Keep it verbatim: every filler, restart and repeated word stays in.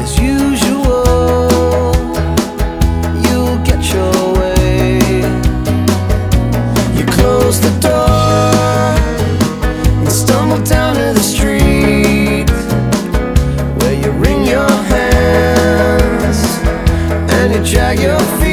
as usual, you'll get your way. You close the door and stumble down to the street, where you wring your hands and you drag your feet.